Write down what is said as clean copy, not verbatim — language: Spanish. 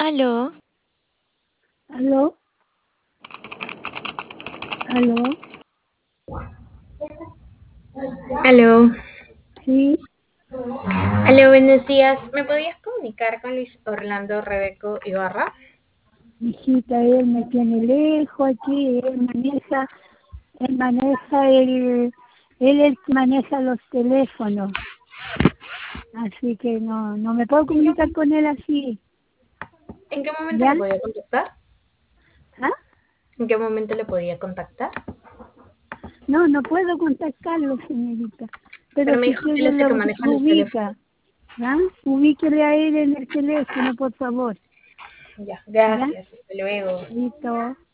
Aló, ¿Aló? ¿Aló? Aló, Sí, aló, buenos días. ¿Me podías comunicar con Luis Orlando Rebeco Ibarra? hijita, él me tiene lejos aquí, él es el que maneja los teléfonos, así que no me puedo ¿En qué, comunicar con él así, en qué momento ¿ya? le podía contactar? ¿Ah? ¿En qué momento le podía contactar? No puedo contactarlo, señorita, pero Pero me si dijo que él quiere es el que lo maneja los teléfonos. ubica, ¿ah? Ubíquele a él en el teléfono, por favor, Ya, ¿ya? gracias. Hasta luego. Listo.